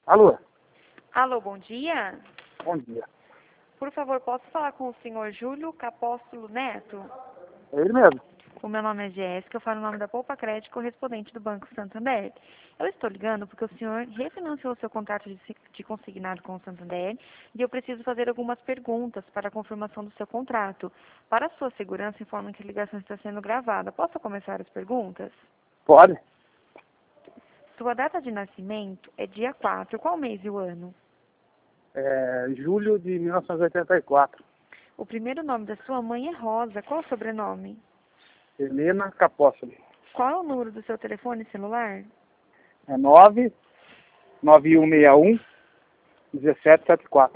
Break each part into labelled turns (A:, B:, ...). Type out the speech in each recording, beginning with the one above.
A: Alô?
B: Alô, bom dia.
A: Bom dia.
B: Por favor, posso falar com o senhor Júlio Capóstolo Neto?
A: É ele mesmo?
B: O meu nome é Jéssica, eu falo o nome da Poupa Crédito, correspondente do Banco Santander. Eu estou ligando porque o senhor refinanciou seu contrato de consignado com o Santander e eu preciso fazer algumas perguntas para a confirmação do seu contrato. Para a sua segurança, informo que a ligação está sendo gravada. Posso começar as perguntas?
A: Pode.
B: Sua data de nascimento é dia 4. Qual mês e o ano?
A: Julho de 1984.
B: O primeiro nome da sua mãe é Rosa. Qual o sobrenome?
A: Helena Capóstoli.
B: Qual é o número do seu telefone celular?
A: É 99161-1774.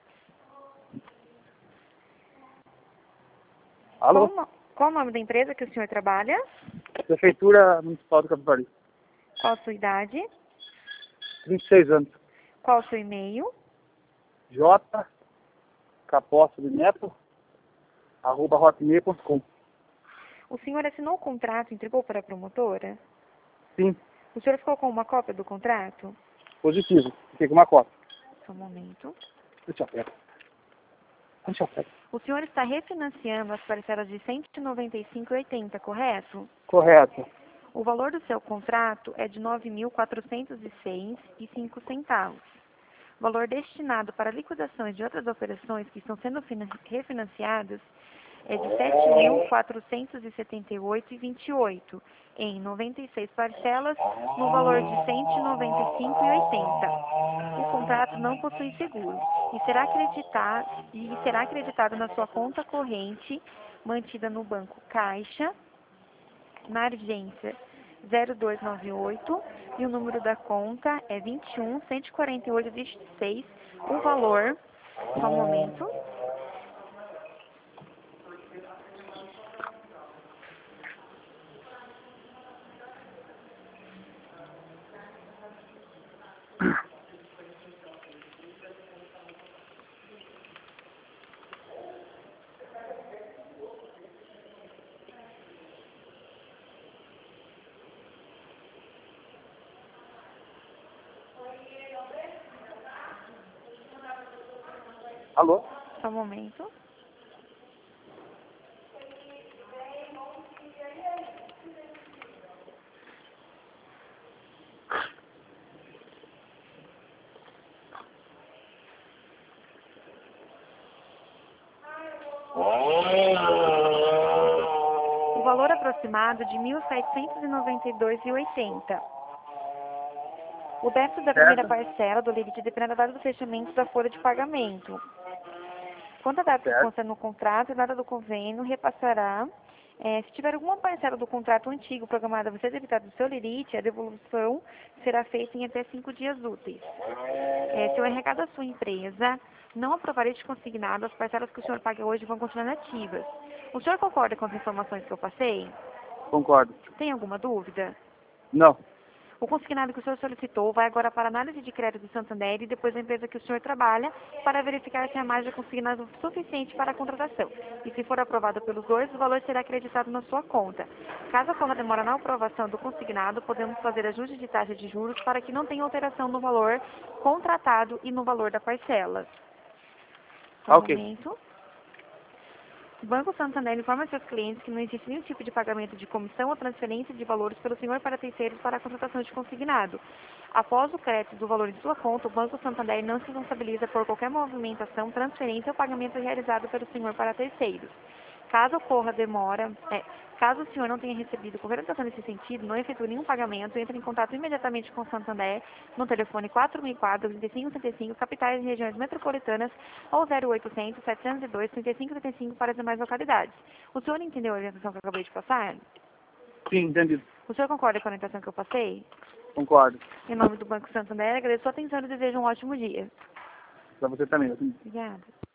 A: Alô?
B: Qual o nome da empresa que o senhor trabalha?
A: Prefeitura Municipal do Capivari.
B: Qual a sua idade?
A: 26 anos.
B: Qual o seu e-mail?
A: J. Capóstoli Neto, @hotmail.com.
B: O senhor assinou o contrato e entregou para a promotora?
A: Sim,
B: O senhor ficou com uma cópia do contrato?
A: positivo. Fiquei com uma cópia.
B: Só um momento.
A: Deixa eu pegar. Deixa eu pegar.
B: O senhor está refinanciando as parcelas de R$ 195,80, correto?
A: Correto.
B: O valor do seu contrato é de R$ 9.406,05. O valor destinado para liquidações de outras operações que estão sendo refinanciadas é de R$ 7.478,28, em 96 parcelas, no valor de R$ 195,80. O contrato não possui seguro e será acreditado na sua conta corrente, mantida no Banco Caixa, na agência 0298, e o número da conta é 21.148,26. O valor, só um momento.
A: Alô?
B: Só um momento. O valor aproximado de R$ 1.792,80. O débito da primeira parcela do limite dependerá da data do fechamento da folha de pagamento. Quanto à data que consta no contrato e data do convênio, repassará. Se tiver alguma parcela do contrato antigo programada a ser debitada do seu limite, a devolução será feita em até 5 dias úteis. Se o encarregado da sua empresa não aprovar este consignado, as parcelas que o senhor paga hoje vão continuar ativas. O senhor concorda com as informações que eu passei?
A: Concordo.
B: Tem alguma dúvida?
A: Não.
B: O consignado que o senhor solicitou vai agora para a análise de crédito do Santander e depois da empresa que o senhor trabalha para verificar se a margem é consignada o suficiente para a contratação. E se for aprovado pelos dois, o valor será acreditado na sua conta. Caso ocorra demora na aprovação do consignado, podemos fazer ajuste de taxa de juros para que não tenha alteração no valor contratado e no valor da parcela. Só um momento. O Banco Santander informa seus clientes que não existe nenhum tipo de pagamento de comissão ou transferência de valores pelo senhor para terceiros para a contratação de consignado. Após o crédito do valor em sua conta, o Banco Santander não se responsabiliza por qualquer movimentação, transferência ou pagamento realizado pelo senhor para terceiros. Caso ocorra demora, caso o senhor não tenha recebido qualquer orientação nesse sentido, não efetue nenhum pagamento, entre em contato imediatamente com o Santander no telefone 4004-3565, capitais e regiões metropolitanas, ou 0800-702-3535 para as demais localidades. O senhor entendeu a orientação que eu acabei de passar?
A: Sim, entendido.
B: O senhor concorda com a orientação que eu passei?
A: Concordo.
B: Em nome do Banco Santander, agradeço a sua atenção e desejo um ótimo dia.
A: Para você também.
B: Obrigada.